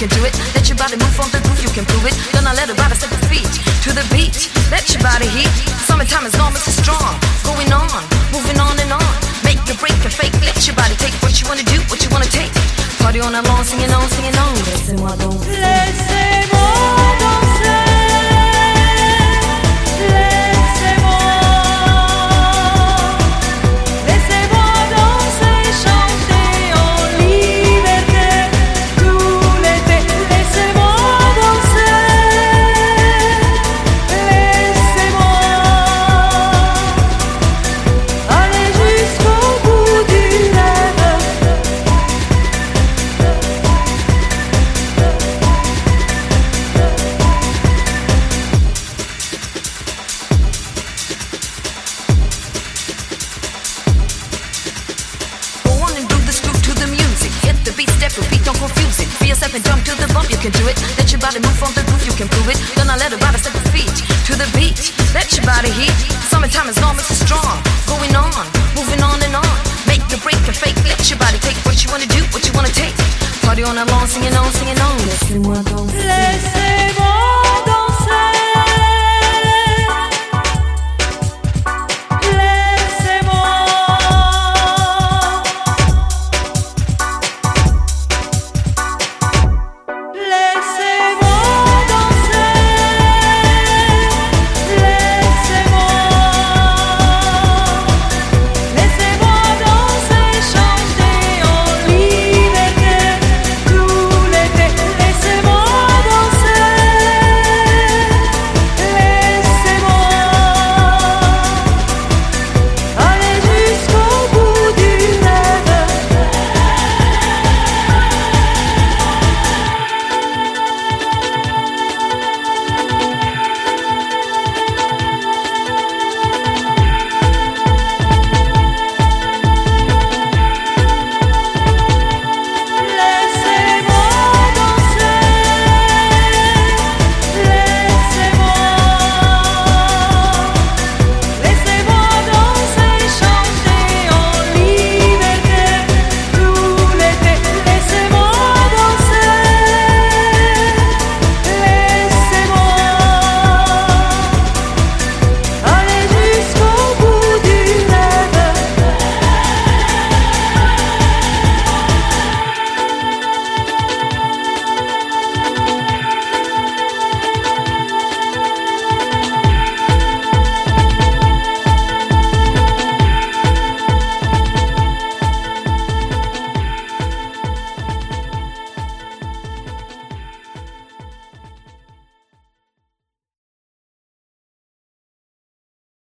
can do it. Let your body move on the groove, you can prove it. Then I let her body set the feet to the beat. Let your body heat. Summertime is normal, so strong. Going on, moving on and on. Make a break and fake. Let your body take what you wanna do, what you wanna take. Party on along, singing on, singing on. Laissez-moi danser. Laissez-moi danser. And jump to the bump, you can do it. Let your body move on the groove, you can prove it. Then I let her body set the feet to the beat. Let your body heat. Summertime is normal, so strong. Going on, moving on and on. Make the break and fake. Let your body take what you wanna do, what you wanna take. Party on along, singing on, singing on.